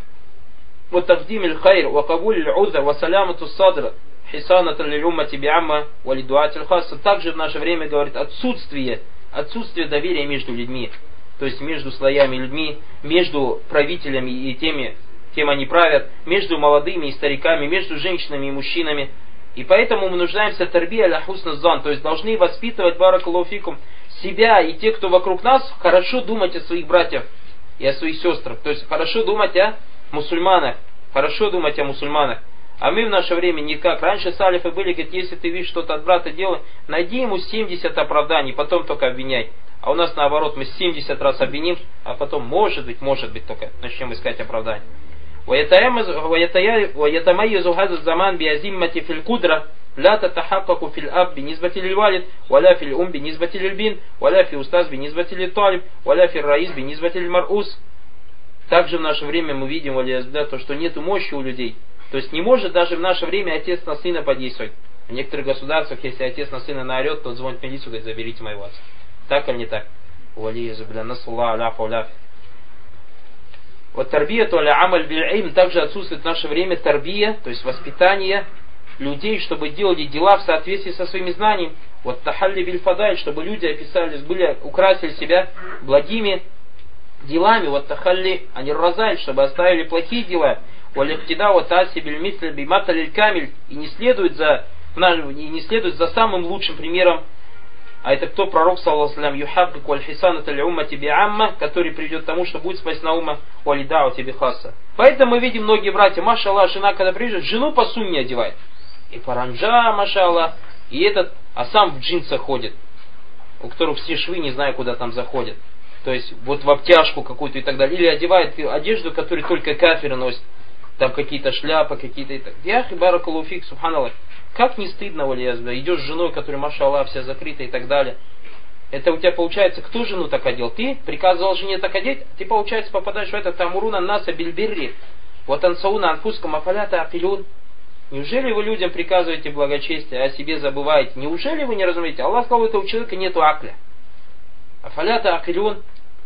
وتقديم الخير وقبول العذر وسلامة الصدر حصانة للأمة بعامة وللدعاة الخاصة. Также в наше время говорит отсутствие, отсутствие доверия между людьми, то есть между слоями людьми, между правителями и теми кем они правят, между молодыми и стариками, между женщинами и мужчинами. И поэтому мы нуждаемся в тарбия аля хусна зан, то есть должны воспитывать, баракаллаху фикум, себя и тех, кто вокруг нас, хорошо думать о своих братьях и о своих сестрах. То есть хорошо думать о мусульманах, хорошо думать о мусульманах. А мы в наше время не как. Раньше салифы были, говорят, если ты видишь что-то от брата делай, найди ему семьдесят оправданий, потом только обвиняй. А у нас наоборот, мы семьдесят раз обвиним, а потом, может быть, может быть, только начнем искать оправдания. ويتميز هذا الزمان بأزمة في القدرة لا تتحقق في الأب بالنسبة للوالد ولا في الأم بالنسبة للبنت ولا في أستاذ بالنسبة للطالب ولا في الرئيس بالنسبة للمرؤوس. Также в наше время мы видим, то, что нет мощи у людей. То есть не может даже в наше время отец на сына подействовать. В некоторых государствах, если отец на сына наорет, тот звонит в милицию и говорит, заберите моего отца. Так или не так? Вот тарбия, то ли амаль биль-илм, также отсутствует в наше время тарбия, то есть воспитание людей, чтобы делали дела в соответствии со своими знаниями. Вот тахалли биль-фадаль, чтобы люди описались, были, украсили себя благими делами. Вот тахалли анир-разаль, чтобы оставили плохие дела. Валихтида вот аси биль-мисли биматалиль камиль, и не следует за, и не следует за самым лучшим примером. А это кто? Пророк, саллаллаху алейхи ва саллям, юхаббик валь хисана таля уммати би'амма, который приведет к тому, что будет спасена умма валидау тебе хасса. Поэтому мы видим многие братья, машаллах, жена, когда приезжает, жену по сунне одевает. И паранджа, машаллах, и этот, а сам в джинсах ходит, у которых все швы, не знаю, куда там заходят. То есть, вот в обтяжку какую-то и так далее. Или одевает одежду, которую только кафиры носят. Там какие-то шляпы, какие-то и так далее. Яхи баракаллаху фик, субханаллах. Как не стыдно, валиязбля, идешь с женой, которая, машаллах, вся закрыта и так далее. Это у тебя получается, кто жену так одел? Ты приказывал жене так одеть, ты, получается, попадаешь в это тамуруна наса бильбирри, вот ансауна анфускам афалята акилюн. Неужели вы людям приказываете благочестие, а о себе забываете? Неужели вы не разумеете? Аллах сказал, это у человека нету акля. Афалята акилюн.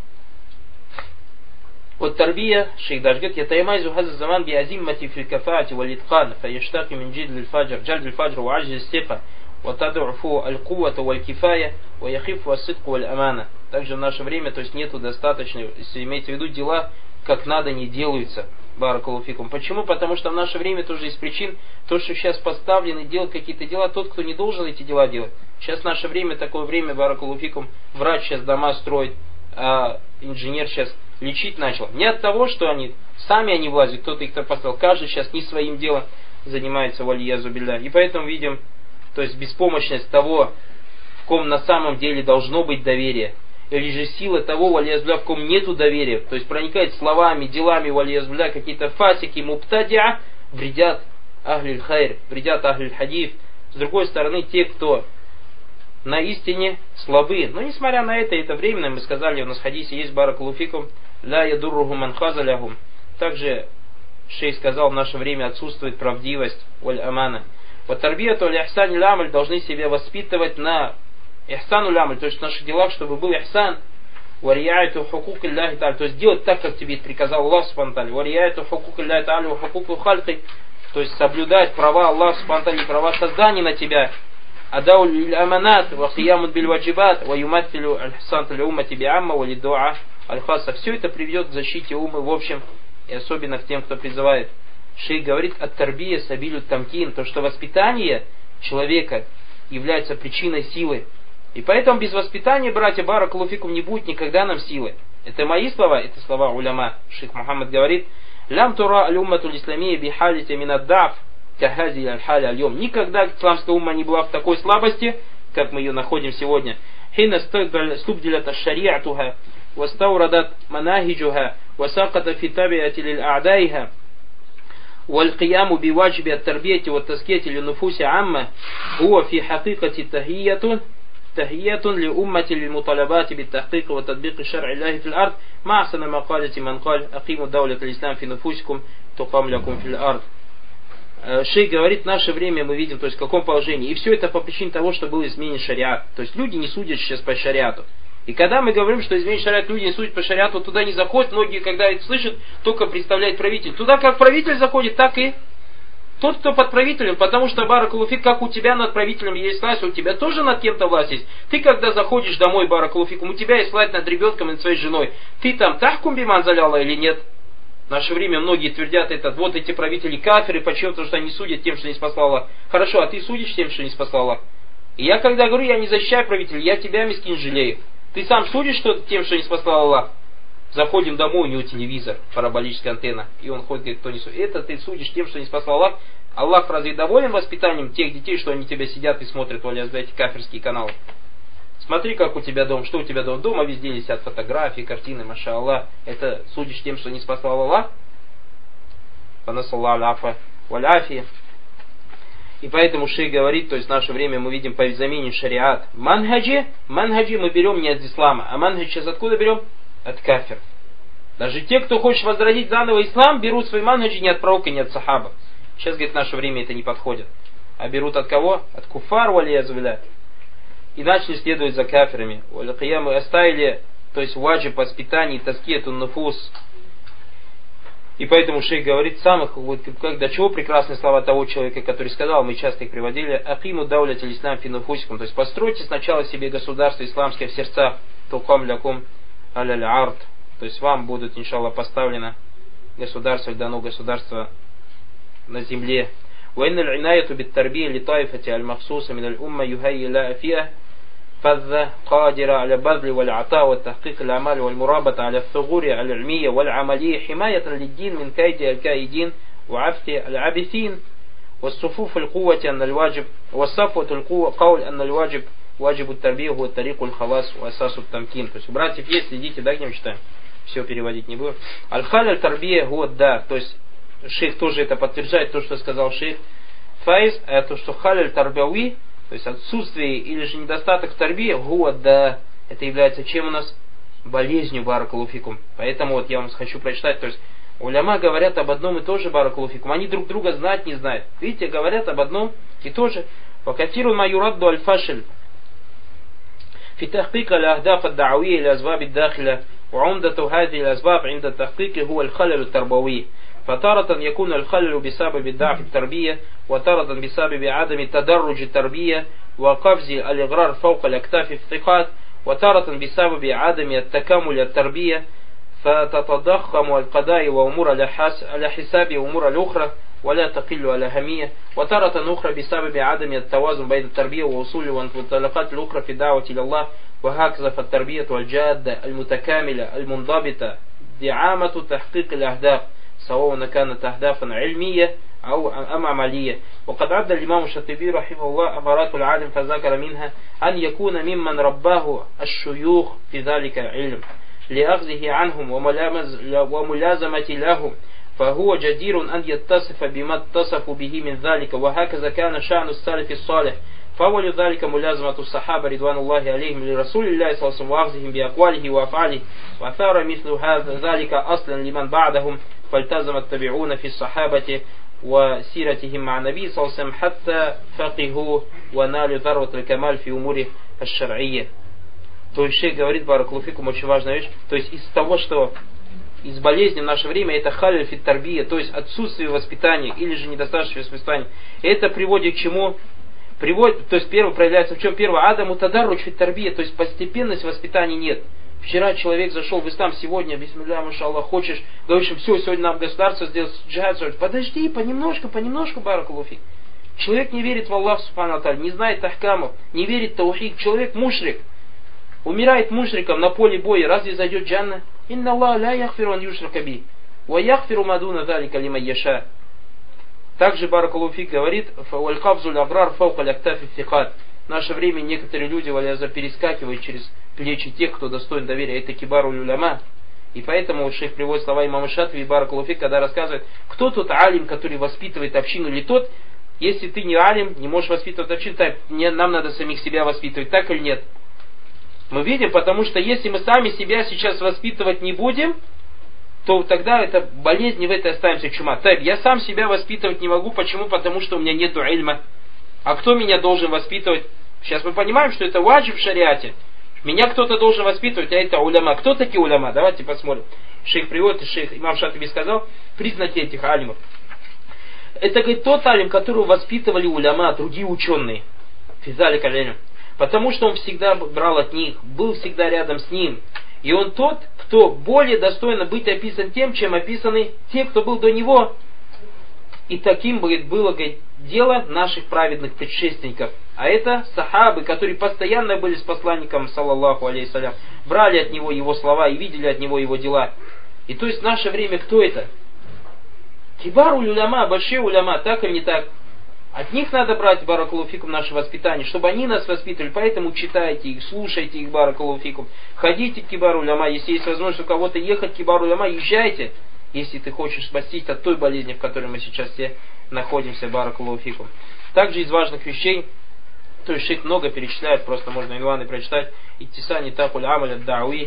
Вот тарбия, шейх даже говорит, ятаймайзу хаза заман би азиммати фил кафаати вал иткан, фаяштаки мин джид лиль фаджр, джальд лиль фаджр ва аджи степа, ва таду'фу аль кувата валь кифая, ва яхифу ассидку валь амана. Также в наше время, то есть нету достаточно, если имеется в виду, дела как надо не делаются. Баракаллаху фикум. Почему? Потому что в наше время тоже из причин, то, что сейчас поставлены делать какие-то дела, тот, кто не должен эти дела делать. Сейчас в наше время такое время, баракаллаху фикум, врач сейчас дома строит, а инженер сейчас лечить начал. Не от того, что они сами они влазят, кто-то их так поставил. Каждый сейчас не своим делом занимается, валиязу билля. И поэтому видим, то есть беспомощность того, в ком на самом деле должно быть доверие. Или же сила того, валиязбля, в ком нету доверия. То есть проникает словами, делами, валиязбля, какие-то фасики, муптадиа, вредят ахлиль хайр, вредят ахлиль хадиф. С другой стороны, те, кто на истине слабы. Но несмотря на это, это временно, мы сказали, у нас в хадисе есть баракаллаху фикум, ля ядурруху ман хазаляхум. Также шейх сказал, в наше время отсутствует правдивость, валь амана. Вот тарбияту аль ихсан аль амаль должны себя воспитывать на ихсан аль амаль, то есть в наших делах, чтобы был ихсан, варияйту хукук Аллахи та'аля, то есть делать так, как тебе приказал Аллах субхану та'аля, варияйту хукук Аллахи та'аля ва хукуку хальки, то есть соблюдать права Аллаха субхану та'аля, права создания на тебя. Адау лиль аманат, ва хиямут биль ваджибат, ва юматфилю аль-хсан та'ля уммати би'амма, ва лидуа аль-хаса. Все это приведет к защите умы в общем, и особенно к тем, кто призывает. Шейх говорит от тарбия сабилю тамкин, то что воспитание человека является причиной силы. И поэтому без воспитания, братья, баракаллаху фикум, не будет никогда нам силы. Это мои слова, это слова уляма. Шейх Мухаммад говорит, лям тура аль-уммату лисламия бихалите минаддаф кахази аль-халя аль-йом. Никогда исламская умма не была в такой слабости, как мы ее находим сегодня. Хина стубдилят аш-шариатуха, вастаурадат манахиджуха, васаката фи табиати лиль-а'дайха. والقيام بواجب التربية والتزكية للنفوس عامة هو في حقيقة تهية تهية لأمة للمطالبات بالتحقيق وتطبيق شرع الله في الأرض مع أحسن ما قالت من قال أقيموا دولة الإسلام في نفوسكم تقام لكم في الأرض. Шейх говорит, в наше время мы видим, то есть в каком положении. И все это по причине того, что был изменен шариат. То есть люди не судят сейчас по шариату. И когда мы говорим, что изменить шариат, люди не судят по шариату, туда не заходят, многие, когда это слышат, только представляют правитель. Туда как правитель заходит, так и тот, кто под правителем, потому что, баракаллаху фик, как у тебя над правителем есть власть, у тебя тоже над кем-то власть есть. Ты, когда заходишь домой, баракаллаху фик, у тебя есть власть над ребенком и над своей женой. Ты там тахкум биман заляла или нет? В наше время многие твердят это, вот эти правители кафиры, почему? Потому что они судят тем, что не спасал Аллах. Хорошо, а ты судишь тем, что не спасал Аллах? И я когда говорю, я не защищаю правителей, я тебя, мискин, жалею. Ты сам судишь что тем, что не спасал Аллах? Заходим домой, у него телевизор, параболическая антенна, и он ходит, говорит, кто не судит. Это ты судишь тем, что не спасал Аллах. Аллах разве доволен воспитанием тех детей, что они тебя сидят и смотрят, валя, эти кафирские каналы? Смотри, как у тебя дом, что у тебя дома. Дома везде висят фотографии, картины, маша Аллах. Это судишь тем, что не спасал Аллах? Панасаллаху валяфи. И поэтому шейх говорит, то есть в наше время мы видим по замене шариат. Манхаджи, манхаджи мы берем не от ислама, а манхадж сейчас откуда берем? От кафир. Даже те, кто хочет возродить заново ислам, берут свои манхаджи не от пророка, не от сахаба. Сейчас, говорит, в наше время это не подходит. А берут от кого? От куфар, валиязуля. И начали следовать за кафирами. Мы оставили, то есть ваджиб воспитания, таскияту нуфус. И поэтому шейх говорит самых, вот как до чего прекрасные слова того человека, который сказал, мы часто их приводили, акиму даулят аль-ислам фи нуфусикум, то есть постройте сначала себе государство исламское в сердцах, тукам лякум аль-аль-ард, то есть вам будут, иншаллах, поставлено государство, дано государство на земле. وإن العناية بالتربية لطائفة المخصوصة من الأمة يهيئ لها فيها فذة قادرة على البذل والعطاء والتحقيق الأعمال والمرابطة على الثغور العلمية والعملية حماية للدين من كيد الكائدين وعبث العابثين والصفوف القوة أن الواجب والصفوة القوة قول أن الواجب واجب التربية هو الطريق الخلاص وأساس التمكين. То есть, братьев, есть, следите, да, где мы читаем? Все переводить не буду. Аль-халь аль-тарбия гуад да, то есть шейх тоже это подтверждает, то, что сказал шейх Файз, это что халяль тарбяуи, то есть отсутствие или же недостаток в тарбии, гуад да, это является чем у нас? Болезнью, баракалуфикум. Поэтому вот я вам хочу прочитать, то есть уляма говорят об одном и том же, баракалуфикум, они друг друга знать не знают. Видите, говорят об одном и том же. Вакатиру маюрадду аль-фашиль في تحقيق الأهداف الدعوية لأسباب الداخلة وعمدة هذه الأسباب عند التحقيق هو الخلل التربوي فتارة يكون الخلل بسبب ضعف التربية وتارة بسبب عدم تدرج التربية وقفز الإغرار فوق الأكتاف الثقات وتارة بسبب عدم التكامل التربية فتتضخم القضايا وأمور على حساب أمور الأخرى ولا تقل الأهمية وتارة أخرى بسبب عدم التوازن بين التربية ووصول والمنطلقات الأخرى في الدعوة إلى الله وهكذا فالتربية الجادة المتكاملة المنضبطة دعامة تحقيق الأهداف سواء كانت أهدافا علمية أو أم عملية. وقد عد الإمام الشاطبي رحمه الله أمارات العالم فذكر منها أن يكون ممن رباه الشيوخ في ذلك العلم لأخذه عنهم وملازمة لهم فهو جدير أن يتصف بما اتصفوا به من ذلك وهكذا كان شأن السلف الصالح فأول ذلك ملازمة الصحابة رضوان الله عليهم لرسول الله صلى الله عليه وسلم وأخذهم بأقواله وأفعاله وثار مثل هذا ذلك أصلا لمن بعدهم فالتزم التبعون في الصحابة وسيرتهم مع النبي صلى الله عليه وسلم حتى فقهوا ونالوا ذروة الكمال في أموره الشرعية. То есть шейх говорит, баракалуфикум, очень важная вещь, то есть из того, что из болезни в наше время это халяль фит тарбия, то есть отсутствие воспитания или же недостаточное воспитание. Это приводит к чему? Приводит, то есть первое проявляется в чем? Первое, адаму тадарруч фит тарбия, то есть постепенность воспитания нет. Вчера человек зашел в ислам, сегодня, бисмилля, машаллах, хочешь, говоришь, все, сегодня нам государство сделает джихад. Подожди, понемножку, понемножку, баракалуфик. Человек не верит в Аллах, субхану аталь, не знает ахкамов, не верит в таухид. Человек мушрик. Умирает мушриком на поле боя, разве зайдет джанна? Инна Аллах ля яхфиру ан юшрака би, ва яхфиру мадуна залика лиман яша. Также баракалуфик говорит, валь кабзуль аграр фаука ляктафи фикат. В наше время некоторые люди валяза перескакивают через плечи тех, кто достоин доверия. Это кибару уляма. И поэтому шейх приводит слова имама Шатви и баракалуфик, когда рассказывает, кто тот алим, который воспитывает общину, или тот, если ты не алим, не можешь воспитывать общину, так, не, нам надо самих себя воспитывать, так или нет? Мы видим, потому что если мы сами себя сейчас воспитывать не будем, то тогда это болезнь, в этой останемся чума. Так, я сам себя воспитывать не могу, почему? Потому что у меня нету ильма. А кто меня должен воспитывать? Сейчас мы понимаем, что это ваджиб в шариате. Меня кто-то должен воспитывать, а это уляма. Кто такие уляма? Давайте посмотрим. Шейх приводит, и шейх имам Шатиби сказал, признаки этих алимов. Это, говорит, тот алим, которого воспитывали уляма, другие ученые. Физали каляню. Потому что он всегда брал от них, был всегда рядом с ним. И он тот, кто более достойно быть описан тем, чем описаны те, кто был до него. И таким, говорит, было, говорит, дело наших праведных предшественников. А это сахабы, которые постоянно были с посланником, саллаллаху алейхиссалям, брали от него его слова и видели от него его дела. И то есть в наше время кто это? Кибар уляма, большие уляма, так или не так? От них надо брать, баракаллаху фикум, наше воспитание, чтобы они нас воспитывали. Поэтому читайте их, слушайте их, баракаллаху фикум. Ходите к кибару уляма. Если есть возможность у кого-то ехать к кибару уляма, езжайте. Если ты хочешь спастись от той болезни, в которой мы сейчас все находимся, баракаллаху фикум. Также из важных вещей, то есть шейх много перечисляет, просто можно инваны прочитать. Иктисани такуль амаль ад-дауи,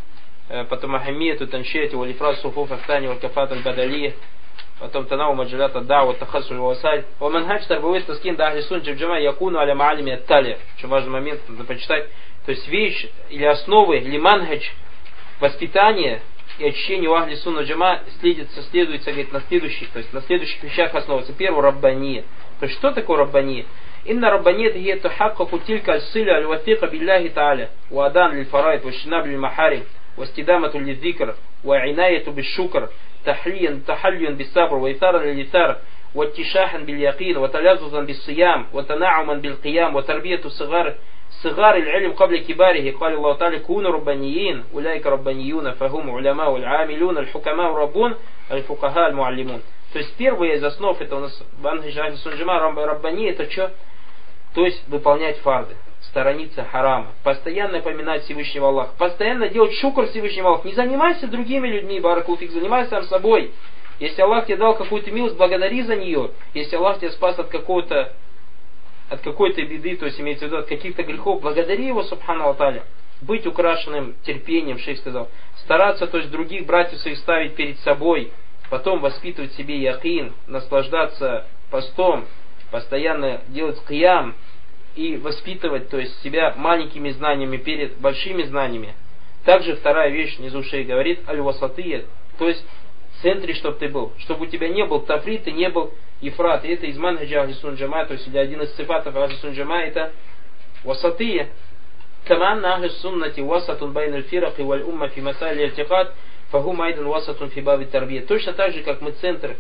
потом ахамияту таншияту валифраз суфуф ахтани валкафат аль-бадалия, потом танау маджалят ад-дау тахасуль васаль. Ваманхадж тарбавит таскин да ахли сунна джама якуну аля маалими ат-талия. Очень важный момент, надо прочитать. То есть вещь или основы, или манхадж, воспитание и очищение у ахли сунна джама следуется, следуется, говорит, на следующих, то есть на следующих вещах основывается. Первое, раббания. То есть что такое раббания? Инна раббаният гия тухаккаку тилька аль-силя аль-ватика биллахи та'аля ва адан лиль-фарайд ва шинаб лиль-махарим ва стидамату лиль-зикр ва инаяту бил-шукр тахлиян тахаллюн бис-сабр ва итаран лиль-итар ва тишахан биль-якин ва таляззузан бис-сиям ва танауман бил-қиям ва тарбияту сигар صغار العلم قبل كباره قال الله تعالى كونوا ربانيين أولئك ربانيون فهم علماء العاملون الحكماء الربون الفقهاء المعلمون. То есть первая из основ, это у нас манхадж ахли сунна джама, раббани, это что? То есть выполнять фарды, сторониться харама, постоянно поминать Всевышнего Аллаха, постоянно делать шукр Всевышнего Аллаха. Не занимайся другими людьми, баракаллаху фик, занимайся сам собой. Если Аллах тебе дал какую-то милость, благодари за нее. Если Аллах тебя спас от какого-то от какой-то беды, то есть имеется в виду от каких-то грехов, благодари его, субхану ва-тааля. Быть украшенным терпением, шейх сказал. Стараться, то есть других братьев своих ставить перед собой, потом воспитывать в себе якин, наслаждаться постом, постоянно делать киям и воспитывать, то есть себя маленькими знаниями перед большими знаниями. Также вторая вещь, внизу шейх говорит, аль-васатия, то есть в центре, чтобы ты был, чтобы у тебя не был тафрит и не был ифрат. И это из манхаджа ахли сунна джама, то есть один из цифатов ахли сунна джама, это васатия. Каман ахли суннати васатун байна аль-фирак валь умма фи масали аль-тикат, фахум айдан васатун фи баби тарбия. Точно так же, как мы центр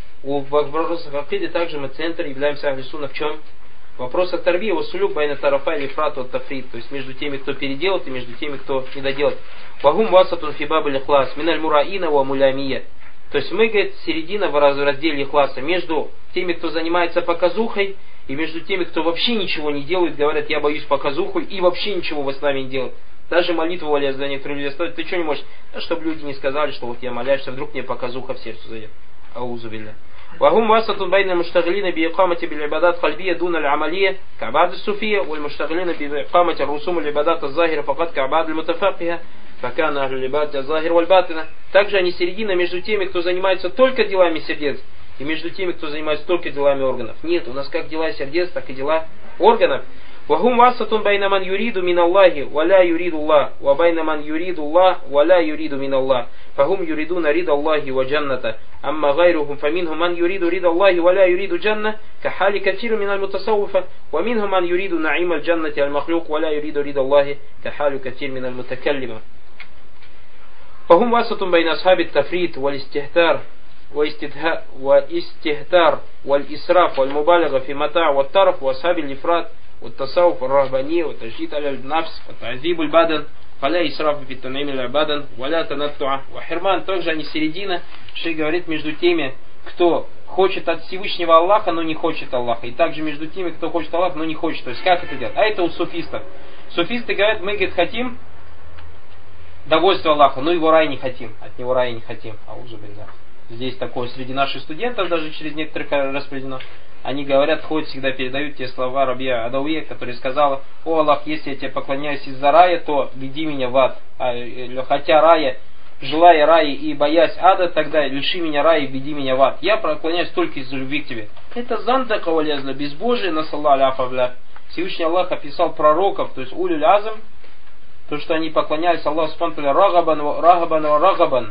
в вопросах акиды, также мы центр являемся ахли сунна в чем? В вопросах тарбии, васулюк байна тарафа или фрат от тафрит, то есть между теми, кто переделает, и между теми, кто не доделает. Фахум васатун фи баби аль-ихлас, миналь мураина ва мулямия. То есть мы, говорит, середина в разделе класса между теми, кто занимается показухой, и между теми, кто вообще ничего не делает, говорят, я боюсь показуху, и вообще ничего в исламе не делают. Даже молитву валяют за некоторые люди стоит. Ты что не можешь? Да, чтобы люди не сказали, что вот я моляюсь, а вдруг мне показуха в сердце зайдет. Аузу билля. وهم واسط بين المشتغلين بإقامة بالعبادات قلبية دون العملية كعباد الصوفية والمشتغلين بإقامة الرسوم العبادات الظاهرة فقط كعباد المتفقهة فكان أهل العبادة الظاهر والباطنة. Также они середина между теми, кто занимается только делами сердец, и между теми, кто занимается только делами органов. Нет, у нас как дела сердец, так и дела органов. وهم واسط بين من يريد من الله ولا يريد الله وبين من يريد الله ولا يريد من الله فهم يريدون رضا الله وجنته أما غيرهم فمنهم من يريد رضا الله ولا يريد جنة كحال كثير من المتصوفة ومنهم من يريد نعيم الجنة المخلوق ولا يريد رضا الله كحال كثير من المتكلمة. فهم واسط بين أصحاب التفريط والاستهتار والاستهتار والإسراف والمبالغة في متاع والطرف وأصحاب الإفراط والتصوف والرهبانية والتجديد على النفس وتعذيب البدن فلا إسراف في التنعيم البدن ولا تنطع وحرمان. Также они середина, шейх говорит, между теми, кто хочет от Всевышнего Аллаха, но не хочет Аллаха, и также между теми, кто хочет Аллаха, но не хочет. То есть как это делать? А это у суфистов. Суфисты говорят, мы, говорит, хотим довольства Аллаха, но его рай не хотим, от него рая не хотим. Аузу билля. Здесь такое среди наших студентов, даже через некоторых распределено. Они говорят, ходят, всегда передают те слова Рабия Адауия, которая сказала: о Аллах, если я тебе поклоняюсь из-за рая, то веди меня в ад. А, хотя рая, желая рая и боясь ада, тогда лиши меня рая и веди меня в ад. Я поклоняюсь только из-за любви к тебе. Это зандака валязла, безбожие, насалла аляфавля. Всевышний Аллах описал пророков, то есть улюль азм, то, что они поклонялись Аллаху субхану ва тааля рагабан ва рагабан